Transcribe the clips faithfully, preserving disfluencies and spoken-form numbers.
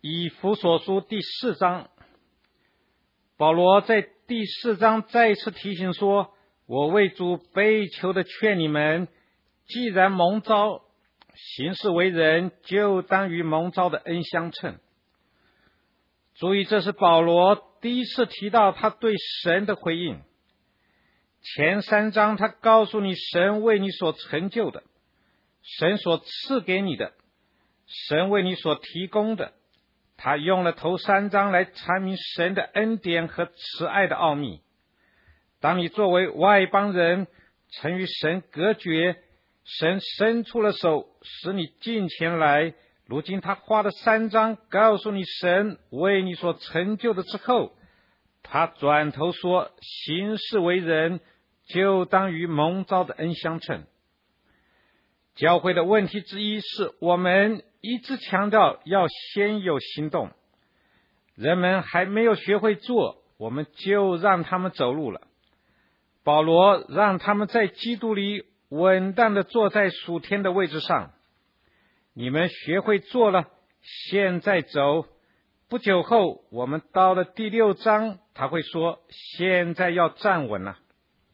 以弗所书第四章，保罗在第四章再一次提醒说，我为主悲求的劝你们，既然蒙召，行事为人，就当与蒙召的恩相称。注意，这是保罗第一次提到他对神的回应。前三章他告诉你神为你所成就的，神所赐给你的，神为你所提供的。他用了头三章来阐明神的恩典和慈爱的奥秘。当你作为外邦人曾与神隔绝，神伸出了手使你近前来，如今他花了三章告诉你神为你所成就的之后，他转头说，行事为人，就当与蒙召的恩相称。教会的问题之一是，我们一直强调要先有行动，人们还没有学会做，我们就让他们走路了。保罗让他们在基督里稳当地坐在属天的位置上。你们学会做了，现在走。不久后，我们到了第六章，他会说，现在要站稳了。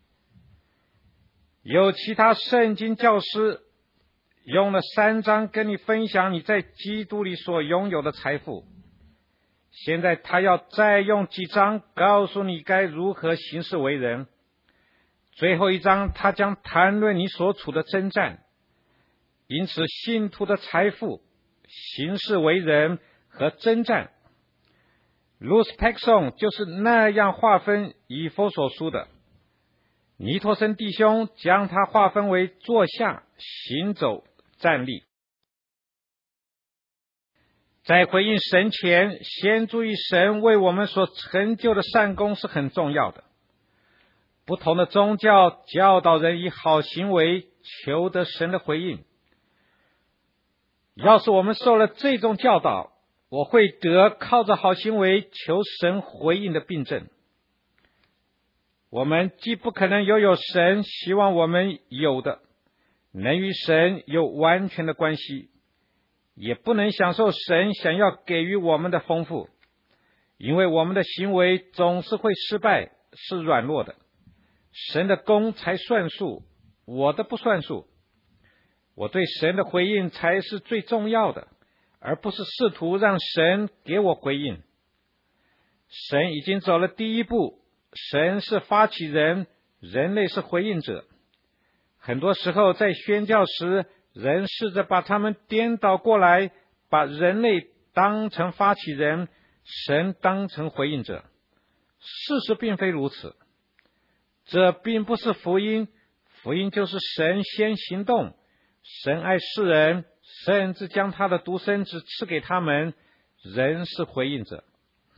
有其他圣经教师用了三章跟你分享你在基督里所拥有的财富，现在他要再用几章告诉你该如何行事为人。最后一章他将谈论你所处的征战。因此信徒的财富、行事为人和征战，路斯佩克松就是那样划分以弗所书的。尼托森弟兄将它划分为坐下、行走、站立。在回应神前，先注意神为我们所成就的善功是很重要的。不同的宗教教导人以好行为求得神的回应。要是我们受了这种教导，我会得靠着好行为求神回应的病症。我们既不可能拥有神希望我们有的，能与神有完全的关系，也不能享受神想要给予我们的丰富，因为我们的行为总是会失败，是软弱的。神的功才算数，我的不算数。我对神的回应才是最重要的，而不是试图让神给我回应。神已经走了第一步，神是发起人，人类是回应者。很多时候在宣教时，人试着把他们颠倒过来，把人类当成发起人，神当成回应者。事实并非如此。这并不是福音，福音就是神先行动，神爱世人，甚至将他的独生子赐给他们，人是回应者。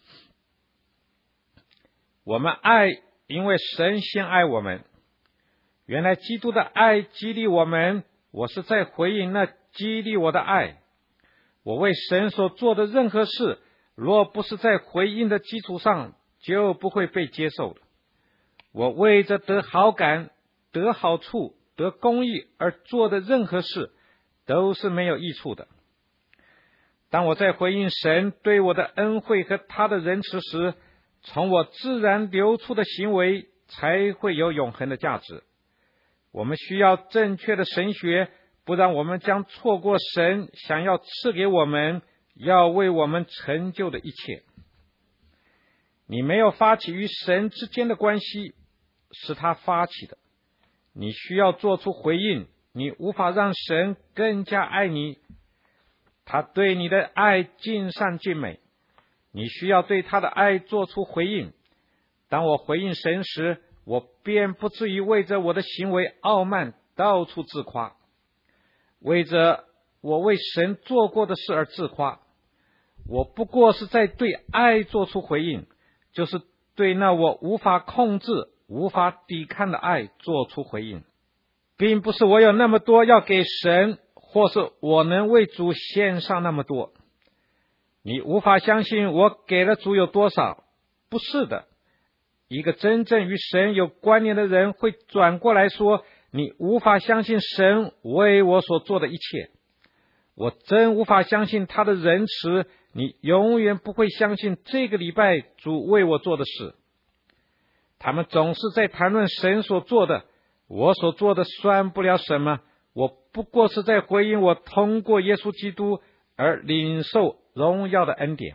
我们爱，因为神先爱我们。原来基督的爱激励我们，我是在回应那激励我的爱。我为神所做的任何事，若不是在回应的基础上，就不会被接受的。我为着得好感、得好处、得公义而做的任何事，都是没有益处的。当我在回应神对我的恩惠和他的仁慈时，从我自然流出的行为才会有永恒的价值。我们需要正确的神学，不然我们将错过神想要赐给我们、要为我们成就的一切。你没有发起与神之间的关系，是他发起的。你需要做出回应，你无法让神更加爱你。他对你的爱尽善尽美，你需要对他的爱做出回应。当我回应神时，我便不至于为着我的行为傲慢，到处自夸，为着我为神做过的事而自夸。我不过是在对爱做出回应，就是对那我无法控制、无法抵抗的爱做出回应，并不是我有那么多要给神，或是我能为主献上那么多。你无法相信我给了主有多少，不是的。一个真正与神有关联的人会转过来说，你无法相信神为我所做的一切。 我真无法相信他的仁慈，你永远不会相信这个礼拜主为我做的事。他们总是在谈论神所做的，我所做的算不了什么，我不过是在回应我通过耶稣基督而领受荣耀的恩典。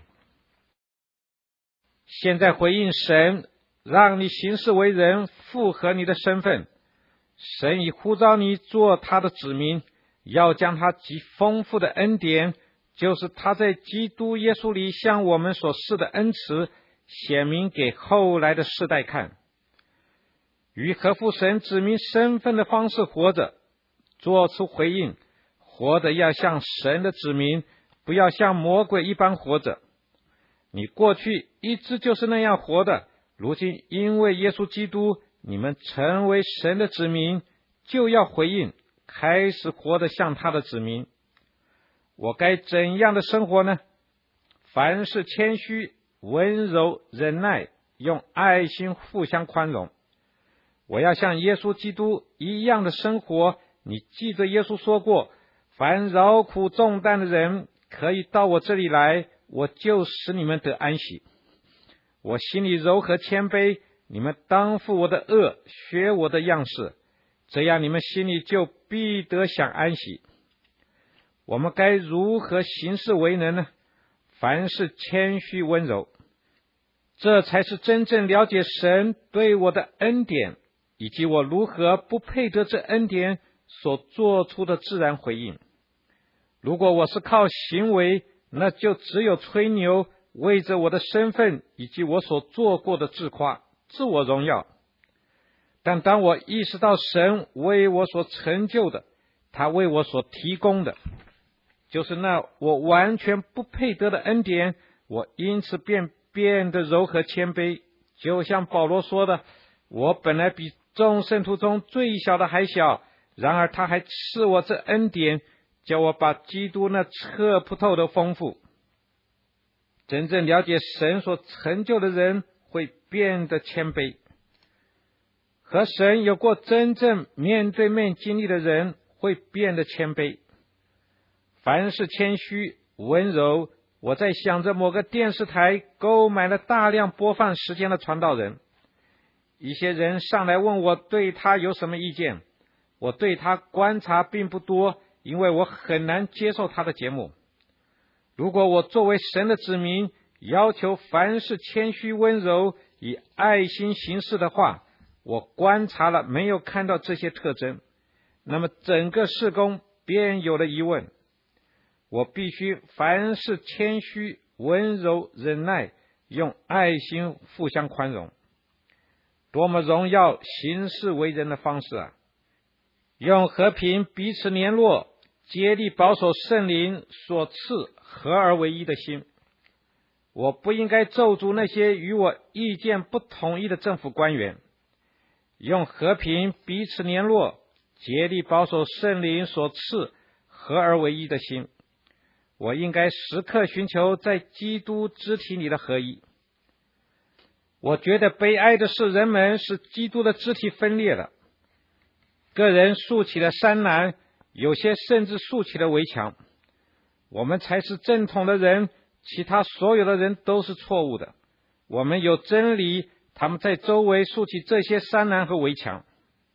现在回应神，让你行事为人符合你的身份。神已呼召你做他的子民，要将他极丰富的恩典，就是他在基督耶稣里向我们所施的恩慈，显明给后来的世代看。与合乎神子民身份的方式活着，做出回应，活得要像神的子民，不要像魔鬼一般活着。你过去一直就是那样活的，如今因为耶稣基督，你们成为神的子民，就要回应，开始活得像他的子民。我该怎样的生活呢？凡事谦虚、温柔、忍耐，用爱心互相宽容。我要像耶稣基督一样的生活。你记着耶稣说过，凡劳苦重担的人可以到我这里来，我就使你们得安息。我心里柔和谦卑，你们当负我的恶，学我的样式，这样你们心里就必得享安息。我们该如何行事为人呢？凡事谦虚温柔，这才是真正了解神对我的恩典，以及我如何不配得这恩典所做出的自然回应。如果我是靠行为，那就只有吹牛，为着我的身份以及我所做过的自夸、自我荣耀。但当我意识到神为我所成就的，他为我所提供的，就是那我完全不配得的恩典，我因此便变得柔和谦卑。就像保罗说的，我本来比众圣徒中最小的还小，然而他还赐我这恩典，叫我把基督那测不透的丰富。真正了解神所成就的人会变得谦卑，和神有过真正面对面经历的人会变得谦卑。凡是谦虚温柔。我在想着某个电视台购买了大量播放时间的传道人，一些人上来问我对他有什么意见。我对他观察并不多，因为我很难接受他的节目。如果我作为神的子民，要求凡事谦虚温柔，以爱心行事的话，我观察了没有看到这些特征，那么整个事工便有了疑问。我必须凡事谦虚温柔忍耐，用爱心互相宽容。多么荣耀行事为人的方式啊！用和平彼此联络，竭力保守圣灵所赐合而为一的心。我不应该咒诅那些与我意见不统一的政府官员。用和平彼此联络，竭力保守圣灵所赐合而为一的心。我应该时刻寻求在基督肢体里的合一。我觉得悲哀的是，人们使基督的肢体分裂了。个人竖起了山栏，有些甚至竖起了围墙。我们才是正统的人，其他所有的人都是错误的。我们有真理，他们在周围竖起这些山栏和围墙。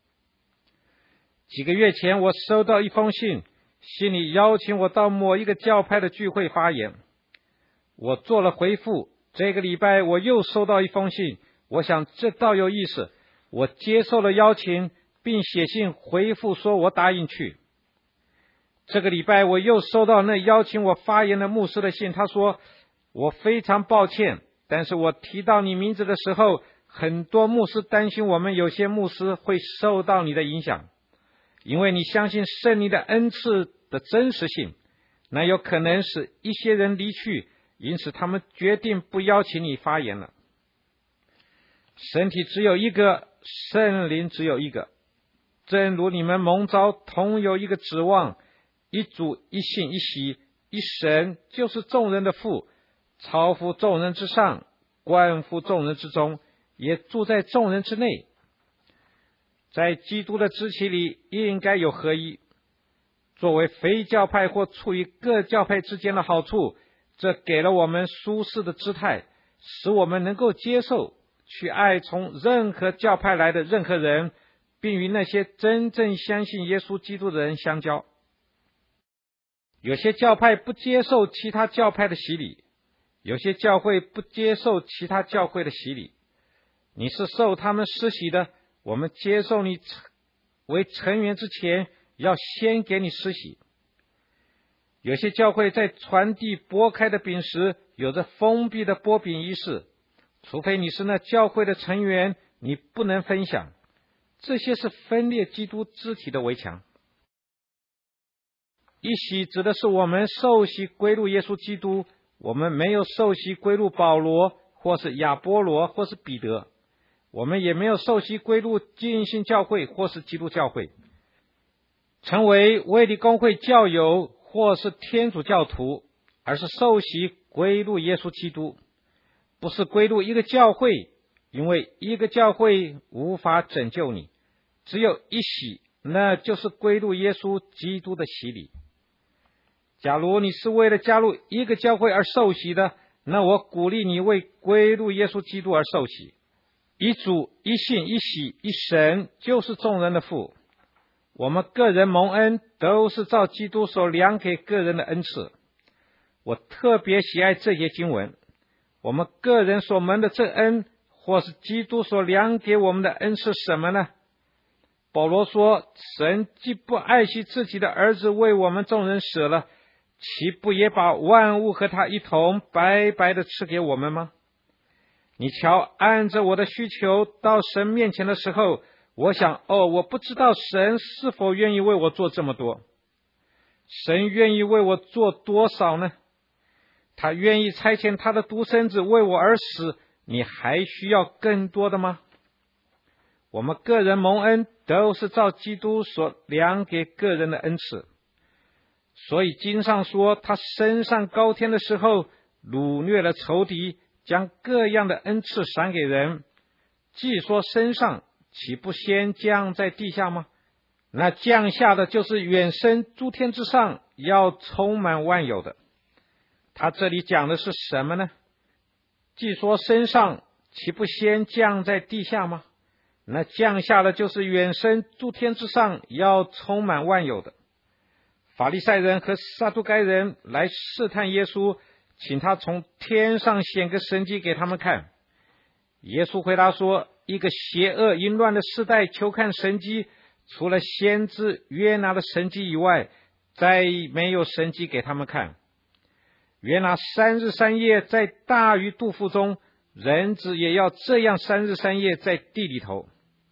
几个月前，我收到一封信，信里邀请我到某一个教派的聚会发言。我做了回复。这个礼拜我又收到一封信，我想这倒有意思。我接受了邀请，并写信回复说我答应去。这个礼拜我又收到那邀请我发言的牧师的信，他说，我非常抱歉，但是我提到你名字的时候，很多牧师担心我们有些牧师会受到你的影响，因为你相信圣灵的恩赐的真实性，那有可能使一些人离去，因此他们决定不邀请你发言了。身体只有一个，圣灵只有一个，正如你们蒙召同有一个指望，一主一信一洗，一神就是众人的父，超乎众人之上，关乎众人之中，也住在众人之内。在基督的肢体里应该有合一。 作为非教派或处于各教派之间的好处，这给了我们舒适的姿态，使我们能够接受去爱从任何教派来的任何人，并与那些真正相信耶稣基督的人相交。有些教派不接受其他教派的洗礼，有些教会不接受其他教会的洗礼。你是受他们施洗的，我们接受你为成员之前，要先给你施洗。有些教会在传递拨开的饼时，有着封闭的拨饼仪式，除非你是那教会的成员，你不能分享。这些是分裂基督肢体的围墙。一洗指的是我们受洗归入耶稣基督，我们没有受洗归入保罗，或是亚波罗，或是彼得，我们也没有受洗归入浸信教会或是基督教会。成为卫理公会教友或是天主教徒，而是受洗归入耶稣基督，不是归入一个教会，因为一个教会无法拯救你，只有一洗，那就是归入耶稣基督的洗礼。假如你是为了加入一个教会而受洗的，那我鼓励你为归入耶稣基督而受洗。一主、一信、一洗、一神，就是众人的父。我们个人蒙恩都是照基督所量给个人的恩赐。我特别喜爱这些经文。我们个人所蒙的这恩，或是基督所量给我们的恩是什么呢？保罗说，神既不爱惜自己的儿子为我们众人舍了，岂不也把万物和他一同白白的赐给我们吗？你瞧，按着我的需求到神面前的时候，我想，哦，我不知道神是否愿意为我做这么多。神愿意为我做多少呢？他愿意差遣他的独生子为我而死，你还需要更多的吗？我们个人蒙恩都是照基督所量给个人的恩赐。所以经上说，他升上高天的时候，掳掠了仇敌，将各样的恩赐赏给人。既说升上，岂不先降在地下吗？那降下的就是远升诸天之上，要充满万有的。他这里讲的是什么呢？既说升上，岂不先降在地下吗？那降下的就是远升诸天之上，要充满万有的。法利赛人和撒都该人来试探耶稣，请他从天上显个神迹给他们看。耶稣回答说，一个邪恶淫乱的世代求看神迹，除了先知约拿的神迹以外，再没有神迹给他们看。约拿三日三夜在大鱼肚腹中，人子也要这样三日三夜在地里头。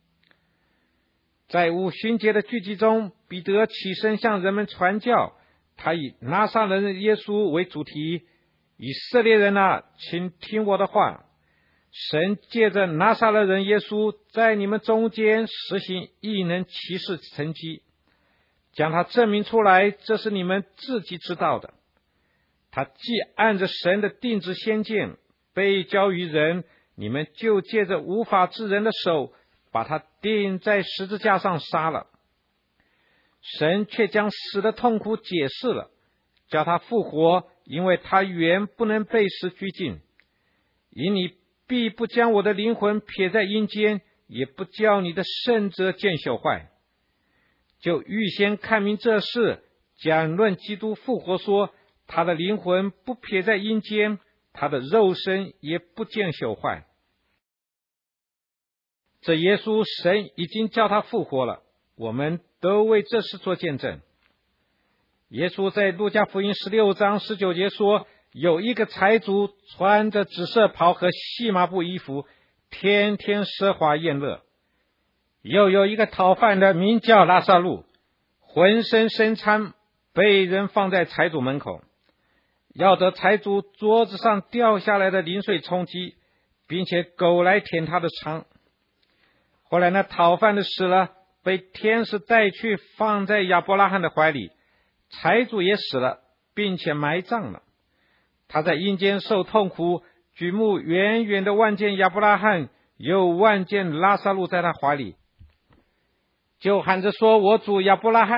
在五旬节的聚集中，彼得起身向人们传教，他以拿撒勒人耶稣为主题。以色列人啊，请听我的话，神借着拿撒勒人耶稣在你们中间实行异能奇事神迹，将他证明出来，这是你们自己知道的。他既按着神的定旨先见被交于人，你们就借着无法之人的手把他钉在十字架上杀了。神却将死的痛苦解释了，叫他复活，因为他原不能被死拘禁。因你必不将我的灵魂撇在阴间，也不叫你的圣者见朽坏。就预先看明这事，讲论基督复活说，他的灵魂不撇在阴间，他的肉身也不见朽坏。这耶稣神已经叫他复活了，我们都为这事做见证。耶稣在路加福音十六章十九节说，有一个财主穿着紫色袍和细麻布衣服，天天奢华宴乐。又有一个讨饭的名叫拉撒路，浑身生疮，被人放在财主门口，要得财主桌子上掉下来的零碎充饥，并且狗来舔他的疮。后来那讨饭的死了，被天使带去放在亚伯拉罕的怀里，财主也死了，并且埋葬了。他在阴间受痛苦，举目远远的望见亚伯拉罕，又望见拉撒路在他怀里，就喊着说，我主亚伯拉罕啊，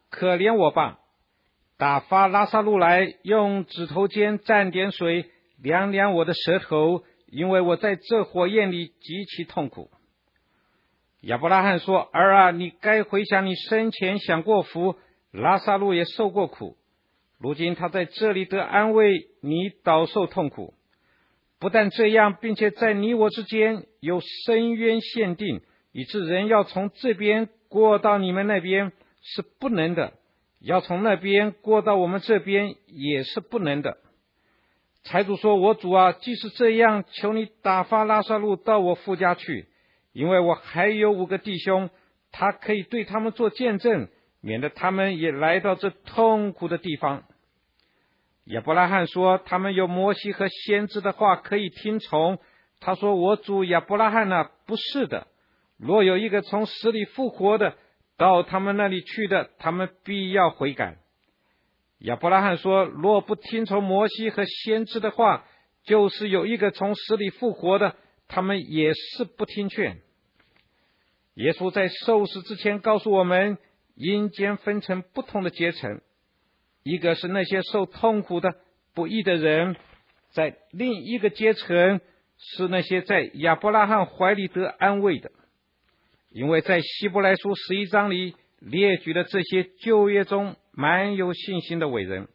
可怜我吧！打发拉撒路来，用指头尖蘸点水，凉凉我的舌头，因为我在这火焰里极其痛苦。”亚伯拉罕说：“儿啊，你该回想你生前享过福，拉撒路也受过苦，如今他在这里得安慰，你倒受痛苦。不但这样，并且在你我之间有深渊限定，以致人要从这边过到你们那边是不能的，要从那边过到我们这边也是不能的。”财主说：“我主啊，即使这样，求你打发拉撒路到我父家去，因为我还有五个弟兄，他可以对他们做见证，免得他们也来到这痛苦的地方。”亚伯拉罕说：“他们有摩西和先知的话可以听从。”他说：“我主亚伯拉罕啊，不是的。若有一个从死里复活的到他们那里去的，他们必要悔改。”亚伯拉罕说：“若不听从摩西和先知的话，就是有一个从死里复活的，他们也是不听劝。”耶稣在受死之前告诉我们，阴间分成不同的阶层，一个是那些受痛苦的不义的人，在另一个阶层是那些在亚伯拉罕怀里得安慰的。因为在希伯来书十一章里列举了这些旧约中蛮有信心的伟人，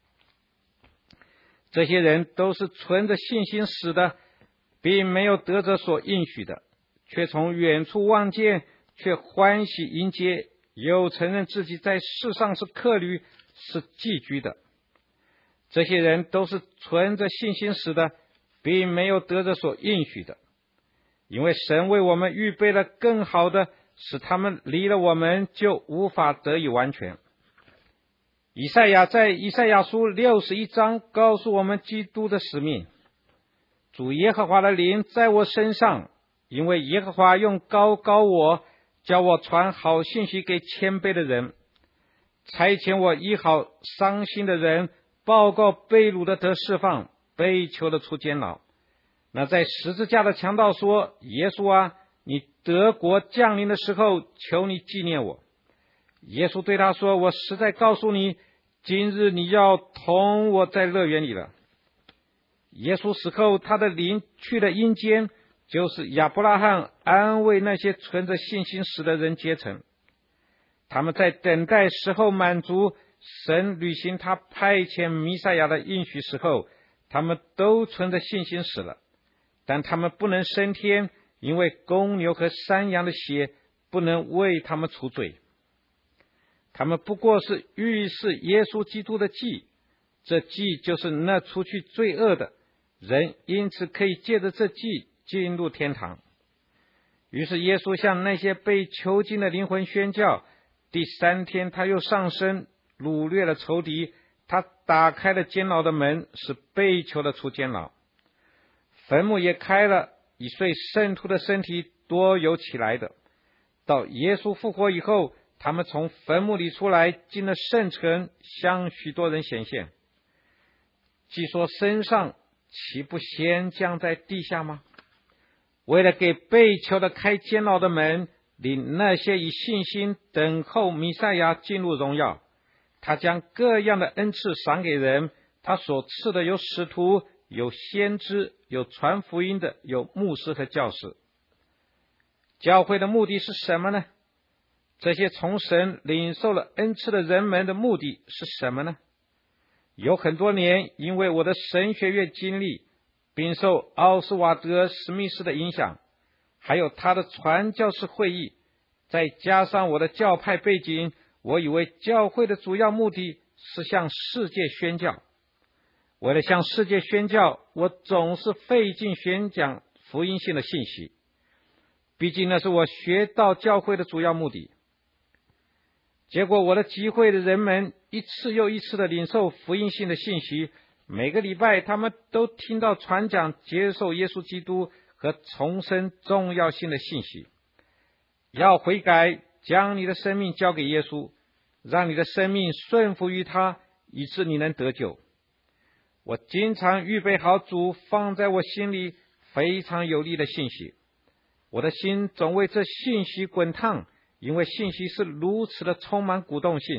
这些人都是存着信心死的，并没有得着所应许的，却从远处望见，却欢喜迎接，又承认自己在世上是客旅，是寄居的。这些人都是存着信心死的，并没有得着所应许的，因为神为我们预备了更好的，使他们离了我们就无法得以完全。以赛亚在以赛亚书六十一章告诉我们基督的使命：主耶和华的灵在我身上，因为耶和华用膏膏我，叫我传好信息给谦卑的人，差遣我医好伤心的人，报告被掳的得释放，被囚的出监牢。那在十字架的强盗说：“耶稣啊，你得国降临的时候，求你纪念我。”耶稣对他说：“我实在告诉你，今日你要同我在乐园里了。”耶稣死后，他的灵去了阴间，就是亚伯拉罕安慰那些存着信心死的人阶层。他们在等待时候满足，神履行他派遣弥赛亚的应许时候，他们都存着信心死了。但他们不能升天，因为公牛和山羊的血不能为他们除罪。他们不过是预示耶稣基督的祭，这祭就是那除去罪恶的，人因此可以借着这祭进入天堂。于是耶稣向那些被囚禁的灵魂宣教，第三天他又上升，掳掠了仇敌，他打开了监牢的门，使被囚的出监牢。坟墓也开了，以遂圣徒的身体多有起来的。到耶稣复活以后，他们从坟墓里出来，进了圣城，向许多人显现。既说身上，岂不先降在地下吗？为了给被囚的开监牢的门，领那些以信心等候弥赛亚进入荣耀。他将各样的恩赐赏给人，他所赐的有使徒，有先知，有传福音的，有牧师和教师。教会的目的是什么呢？这些从神领受了恩赐的人们的目的是什么呢？有很多年，因为我的神学院经历，并受奥斯瓦德·史密斯的影响，还有他的传教士会议，再加上我的教派背景，我以为教会的主要目的是向世界宣教。为了向世界宣教，我总是费劲宣讲福音性的信息，毕竟那是我学到教会的主要目的。结果我的集会的人们一次又一次的领受福音性的信息，每个礼拜他们都听到传讲接受耶稣基督和重生重要性的信息。要悔改，将你的生命交给耶稣，让你的生命顺服于他，以致你能得救。我经常预备好主放在我心里非常有力的信息，我的心总为这信息滚烫，因为信息是如此的充满鼓动性，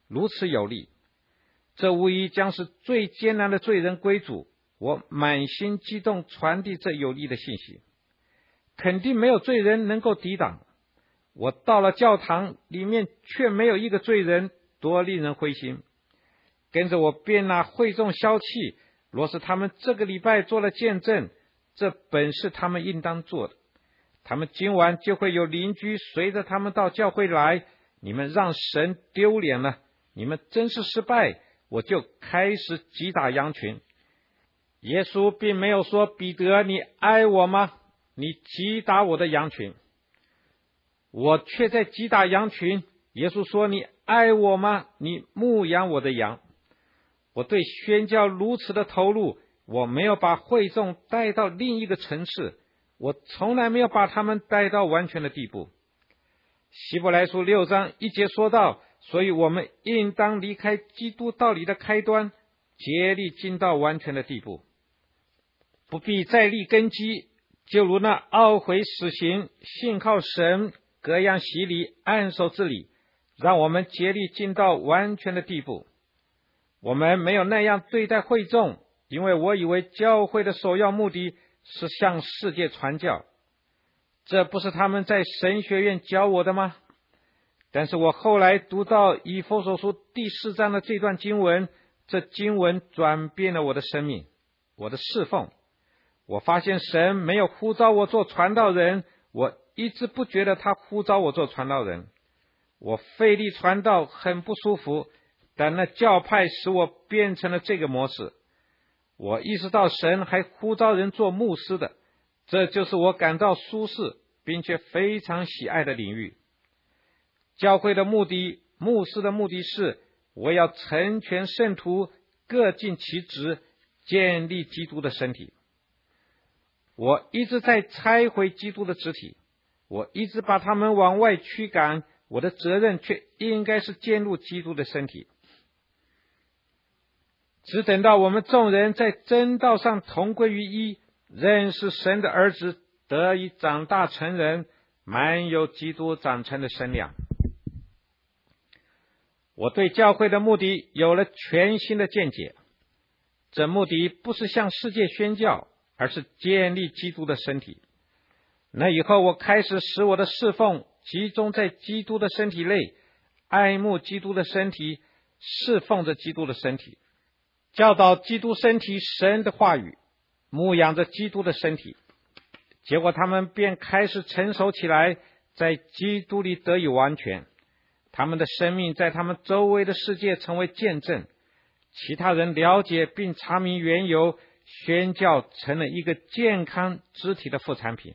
如此有力。这无疑将是最艰难的罪人归主。我满心激动传递这有力的信息，肯定没有罪人能够抵挡。我到了教堂里面，却没有一个罪人，多令人灰心。跟着我便拿会众消气，若是他们这个礼拜做了见证，这本是他们应当做的。他们今晚就会有邻居随着他们到教会来，你们让神丢脸了，你们真是失败。我就开始击打羊群。耶稣并没有说，彼得，你爱我吗？你击打我的羊群。我却在击打羊群。耶稣说，你爱我吗？你牧养我的羊。我对宣教如此的投入，我没有把会众带到另一个层次，我从来没有把他们带到完全的地步。希伯来书六章一节说到，所以我们应当离开基督道理的开端，竭力进到完全的地步，不必再立根基，就如那懊悔死刑，信靠神，各样洗礼，按手之礼，让我们竭力进到完全的地步。我们没有那样对待会众，因为我以为教会的首要目的是向世界传教，这不是他们在神学院教我的吗？但是我后来读到以弗所书第四章的这段经文，这经文转变了我的生命，我的侍奉。我发现神没有呼召我做传道人，我一直不觉得他呼召我做传道人。我费力传道很不舒服，但那教派使我变成了这个模式。我意识到神还呼召人做牧师的，这就是我感到舒适并且非常喜爱的领域。教会的目的，牧师的目的是，我要成全圣徒，各尽其职，建立基督的身体。我一直在拆毁基督的肢体，我一直把他们往外驱赶，我的责任却应该是建立基督的身体。只等到我们众人在真道上同归于一，认识神的儿子，得以长大成人，满有基督长成的身量。我对教会的目的有了全新的见解，这目的不是向世界宣教，而是建立基督的身体。那以后我开始使我的侍奉集中在基督的身体内，爱慕基督的身体，侍奉着基督的身体，教导基督身体神的话语，牧养着基督的身体。结果他们便开始成熟起来，在基督里得以完全。他们的生命在他们周围的世界成为见证，其他人了解并查明缘由，宣教成了一个健康肢体的副产品，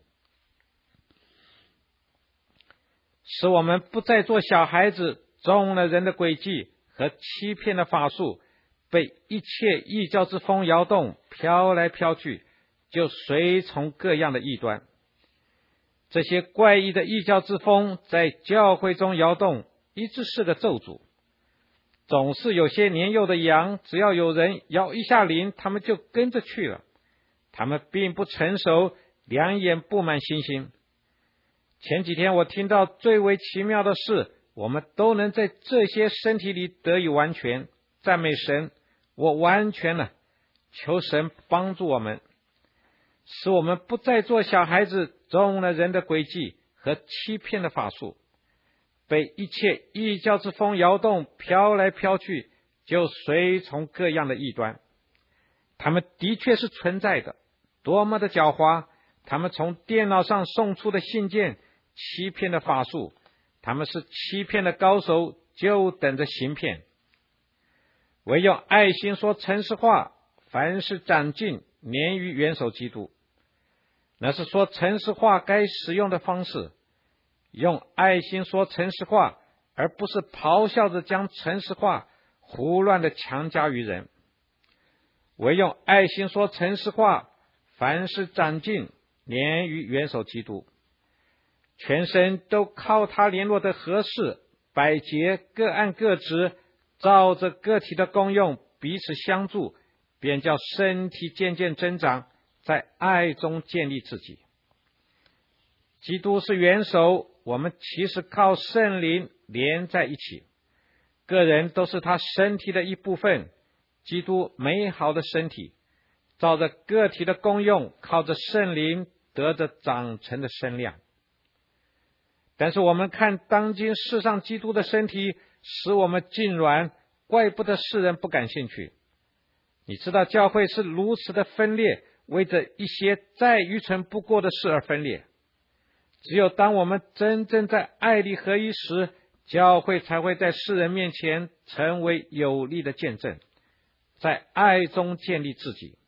使我们不再做小孩子，中了人的诡计和欺骗的法术，被一切异教之风摇动，飘来飘去，就随从各样的异端。这些怪异的异教之风在教会中摇动，一直是个咒诅。总是有些年幼的羊，只要有人摇一下铃，他们就跟着去了。他们并不成熟，两眼布满星星。前几天我听到最为奇妙的是，我们都能在这些身体里得以完全。赞美神，我完全了，求神帮助我们，使我们不再做小孩子，中了人的诡计和欺骗的法术，被一切异教之风摇动，飘来飘去，就随从各样的异端。他们的确是存在的，多么的狡猾！他们从电脑上送出的信件，欺骗的法术，他们是欺骗的高手，就等着行骗。唯用爱心说诚实话，凡事长进，连于元首基督。那是说诚实话该使用的方式，用爱心说诚实话，而不是咆哮着将诚实话胡乱的强加于人。唯用爱心说诚实话，凡事长进，连于元首基督。全身都靠他联络的合适，百节各按各职，照着个体的功用彼此相助，便叫身体渐渐增长，在爱中建立自己。基督是元首，我们其实靠圣灵连在一起。 个人都是他身体的一部分，基督美好的身体，照着个体的功用，靠着圣灵得着长成的身量。但是我们看当今世上基督的身体，使我们痉挛，怪不得世人不感兴趣。你知道教会是如此的分裂，为着一些再愚蠢不过的事而分裂。只有当我们真正在爱里合一时，教会才会在世人面前成为有力的见证，在爱中建立自己。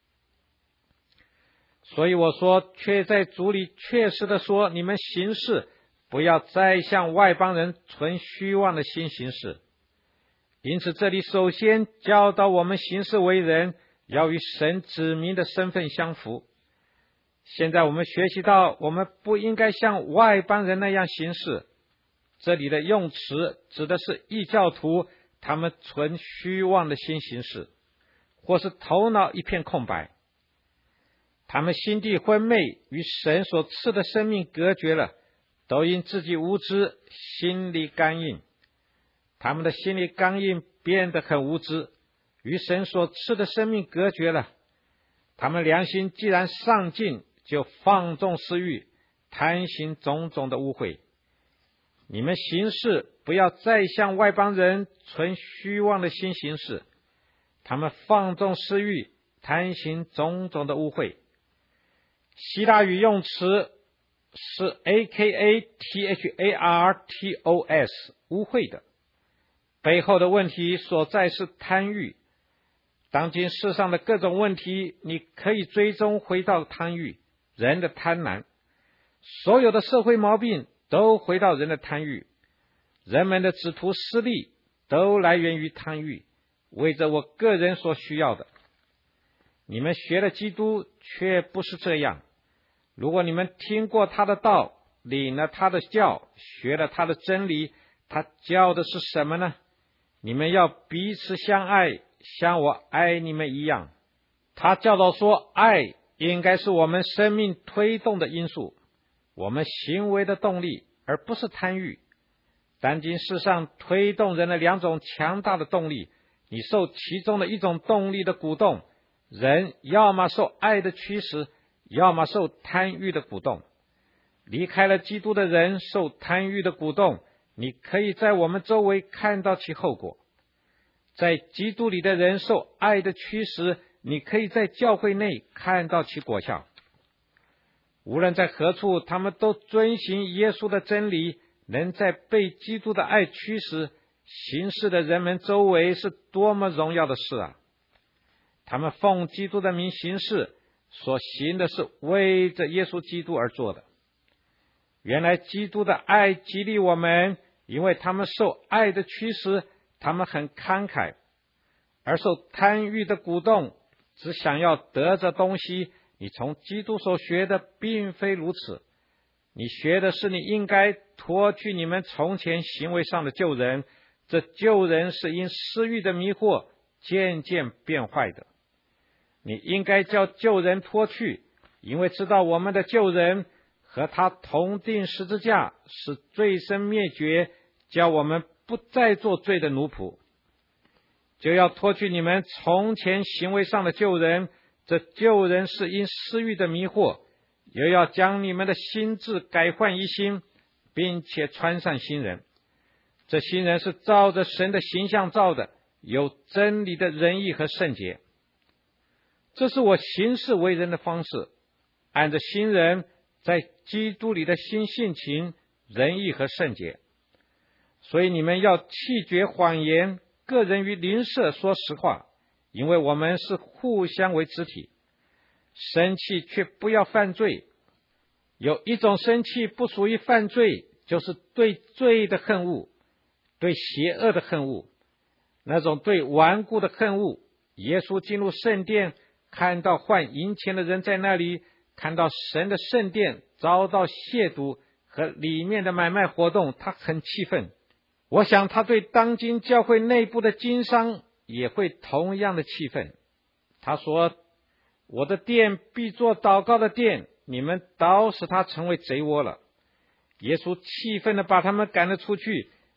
所以我说，却在主里确实的说，你们行事不要再像外邦人存虚妄的心行事。因此这里首先教导我们行事为人，要与神指明的身份相符。现在我们学习到，我们不应该像外邦人那样行事。这里的用词指的是异教徒，他们存虚妄的心行事，或是头脑一片空白。他们心地昏昧，与神所赐的生命隔绝了，都因自己无知，心里刚硬。他们的心里刚硬，变得很无知，与神所赐的生命隔绝了。他们良心既然丧尽，就放纵私欲，贪行种种的污秽。你们行事不要再像外邦人存虚妄的心行事，他们放纵私欲，贪行种种的污秽。希腊语用词是 A K A T H A R T O S 污秽的，背后的问题所在是贪欲。当今世上的各种问题，你可以追踪回到贪欲，人的贪婪。所有的社会毛病都回到人的贪欲，人们的只图私利都来源于贪欲，为着我个人所需要的。你们学了基督，却不是这样。如果你们听过他的道，领了他的教，学了他的真理，他教的是什么呢？你们要彼此相爱，像我爱你们一样。他教导说，爱应该是我们生命推动的因素，我们行为的动力，而不是贪欲。当今世上推动人的两种强大的动力，你受其中的一种动力的鼓动，人要么受爱的驱使，要么受贪欲的鼓动。离开了基督的人受贪欲的鼓动，你可以在我们周围看到其后果。在基督里的人受爱的驱使，你可以在教会内看到其果效。无论在何处，他们都遵行耶稣的真理，能在被基督的爱驱使行事的人们周围，是多么荣耀的事啊！他们奉基督的名行事，所行的是为着耶稣基督而做的。原来基督的爱激励我们，因为他们受爱的驱使，他们很慷慨，而受贪欲的鼓动，只想要得着东西。你从基督所学的并非如此，你学的是你应该脱去你们从前行为上的旧人，这旧人是因私欲的迷惑渐渐变坏的。你应该叫旧人脱去，因为知道我们的旧人和他同定十字架，使罪身灭绝，叫我们不再做罪的奴仆。就要脱去你们从前行为上的旧人，这旧人是因私欲的迷惑，又要将你们的心志改换一新，并且穿上新人。这新人是照着神的形象造的，有真理的仁义和圣洁。这是我行事为人的方式，按着新人在基督里的新性情、仁义和圣洁。所以你们要弃绝谎言，个人与邻舍说实话，因为我们是互相为肢体。生气却不要犯罪。有一种生气不属于犯罪，就是对罪的恨恶，对邪恶的恨恶，那种对顽固的恨恶。耶稣进入圣殿，看到换银钱的人在那里，看到神的圣殿遭到亵渎和里面的买卖活动，他很气愤。我想他对当今教会内部的经商也会同样的气愤。他说，我的殿必做祷告的殿，你们倒使他成为贼窝了。耶稣气愤地把他们赶了出去，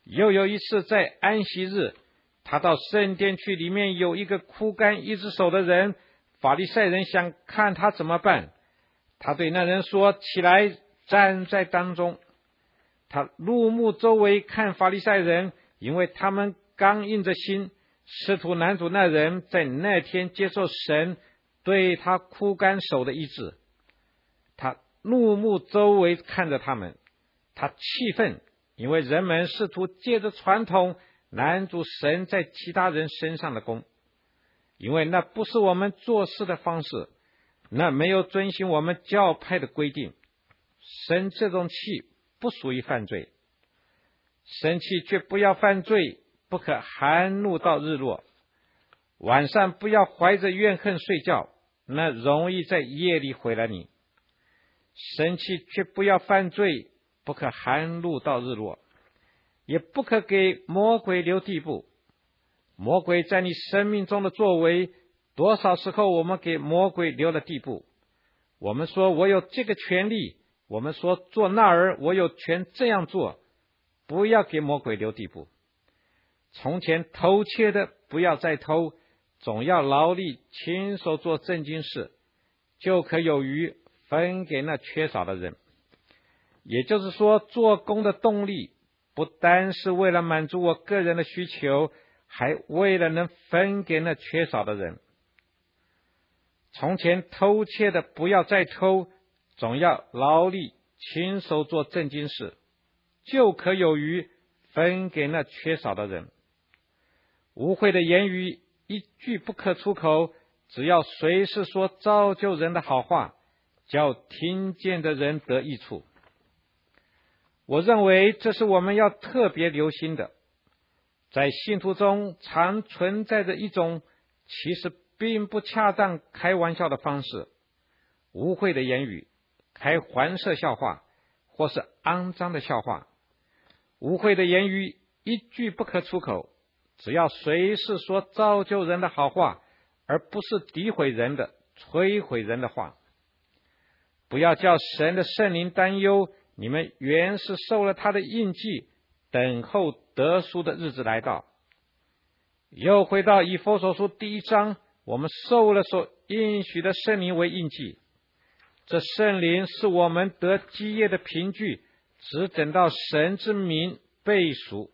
又有一次在安息日，他到圣殿去，里面有一个枯干一只手的人，法利赛人想看他怎么办。他对那人说：起来，站在当中。他怒目周围看法利赛人，因为他们刚硬着心，试图拦阻那人在那天接受神对他枯干手的医治。他怒目周围看着他们，他气愤，因为人们试图借着传统拦阻神在其他人身上的功，因为那不是我们做事的方式，那没有遵循我们教派的规定。生这种气不属于犯罪，生气却不要犯罪，不可含怒到日落。晚上不要怀着怨恨睡觉，那容易在夜里毁了你。生气却不要犯罪，不可含怒到日落，也不可给魔鬼留地步。魔鬼在你生命中的作为，多少时候我们给魔鬼留了地步。我们说我有这个权利，我们说做那儿我有权这样做，不要给魔鬼留地步。从前偷窃的不要再偷，总要劳力亲手做正经事，就可有余分给那缺少的人。也就是说，做工的动力不单是为了满足我个人的需求，还为了能分给那缺少的人。从前偷窃的不要再偷，总要劳力亲手做正经事，就可有余分给那缺少的人。污秽的言语一句不可出口，只要随时说造就人的好话，叫听见的人得益处。我认为这是我们要特别留心的。在信徒中常存在着一种其实并不恰当开玩笑的方式，污秽的言语，开黄色笑话，或是肮脏的笑话。污秽的言语一句不可出口，只要随时说造就人的好话，而不是诋毁人的、摧毁人的话。不要叫神的圣灵担忧，你们原是受了他的印记，等候得赎的日子来到。又回到以弗所书第一章，我们受了所应许的圣灵为印记。这圣灵是我们得基业的凭据，只等到神之名被赎。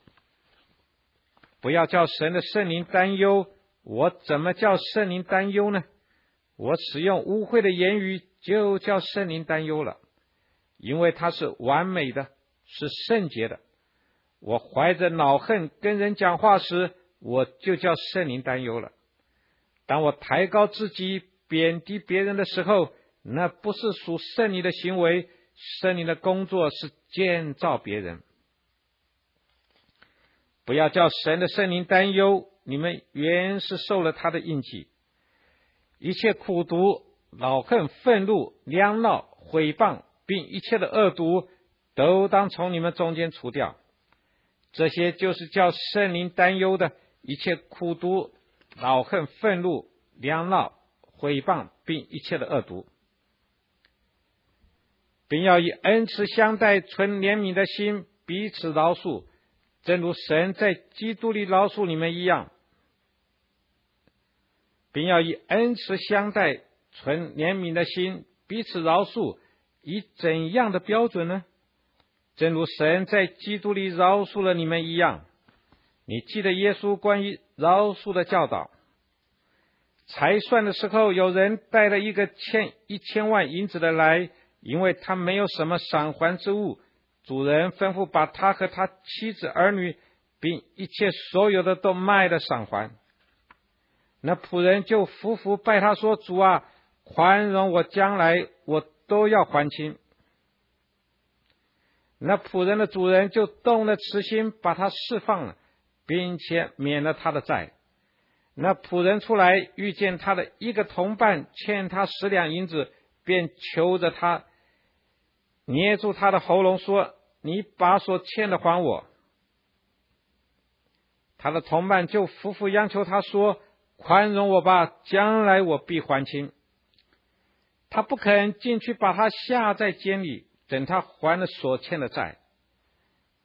不要叫神的圣灵担忧。我怎么叫圣灵担忧呢？我使用污秽的言语，就叫圣灵担忧了，因为它是完美的，是圣洁的。我怀着恼恨跟人讲话时，我就叫圣灵担忧了。当我抬高自己、贬低别人的时候，那不是属圣灵的行为，圣灵的工作是建造别人。不要叫神的圣灵担忧，你们原是受了他的印记。一切苦毒、恼恨、愤怒、嚷闹、毁谤，并一切的恶毒，都当从你们中间除掉。这些就是叫圣灵担忧的，一切苦毒、恼恨、愤怒、嚷闹、毁谤，并一切的恶毒。并要以恩慈相待，存怜悯的心，彼此饶恕，正如神在基督里饶恕你们一样。并要以恩慈相待，存怜悯的心，彼此饶恕，以怎样的标准呢？正如神在基督里饶恕了你们一样。你记得耶稣关于饶恕的教导。才算的时候，有人带了一个欠一千万银子的来，因为他没有什么赏还之物，主人吩咐把他和他妻子儿女并一切所有的都卖了赏还。那仆人就伏伏拜他说：主啊，宽容我，将来我都要还清。那仆人的主人就动了慈心，把他释放了，并且免了他的债。那仆人出来，遇见他的一个同伴欠他十两银子，便求着他，捏住他的喉咙说：你把所欠的还我。他的同伴就夫妇央求他说：宽容我吧，将来我必还清。他不肯进去，把他下在监里，等他还了所欠的债。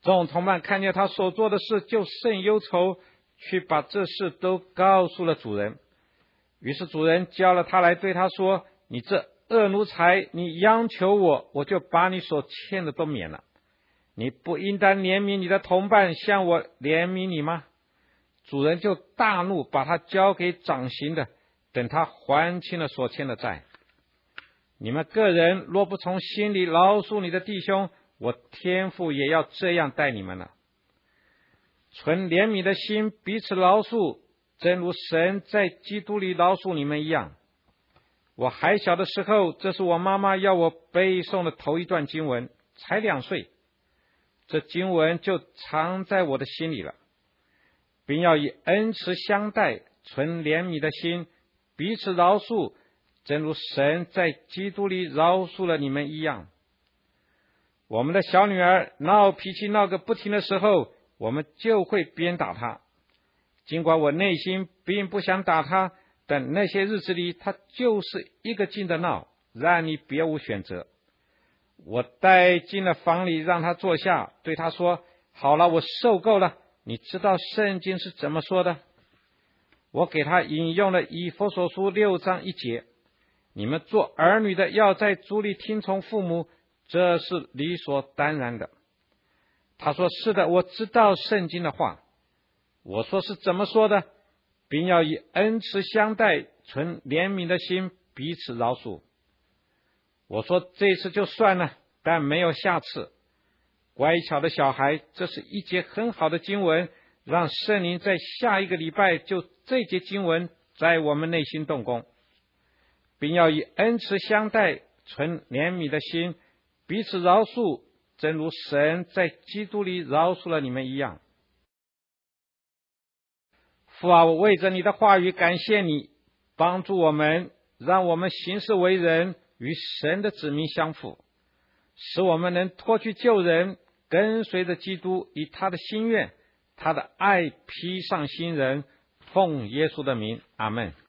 众同伴看见他所做的事，就甚忧愁，去把这事都告诉了主人。于是主人叫了他来，对他说：你这恶奴才，你央求我，我就把你所欠的都免了。你不应当怜悯你的同伴，像我怜悯你吗？主人就大怒，把他交给掌刑的，等他还清了所欠的债。你们个人若不从心里饶恕你的弟兄，我天父也要这样待你们了。存怜悯的心，彼此饶恕，正如神在基督里饶恕你们一样。我还小的时候，这是我妈妈要我背诵的头一段经文，才两岁，这经文就藏在我的心里了，并要以恩慈相待，存怜悯的心，彼此饶恕，正如神在基督里饶恕了你们一样。我们的小女儿闹脾气闹个不停的时候，我们就会鞭打她。尽管我内心并不想打她，但那些日子里，她就是一个劲的闹，让你别无选择。我带进了房里，让她坐下，对她说：好了，我受够了，你知道圣经是怎么说的？我给她引用了以弗所书六章一节：你们做儿女的要在主里听从父母，这是理所当然的。她说：是的，我知道圣经的话。我说：是怎么说的？并要以恩慈相待，存怜悯的心，彼此饶恕。我说：这次就算了，但没有下次。乖巧的小孩，这是一节很好的经文，让圣灵在下一个礼拜就这节经文在我们内心动工，并要以恩慈相待，存怜悯的心，彼此饶恕，正如神在基督里饶恕了你们一样。父啊，我为着你的话语感谢你，帮助我们，让我们行事为人与神的子民相符，使我们能脱去旧人，跟随着基督，以他的心愿、他的爱披上新人。奉耶稣的名，阿们。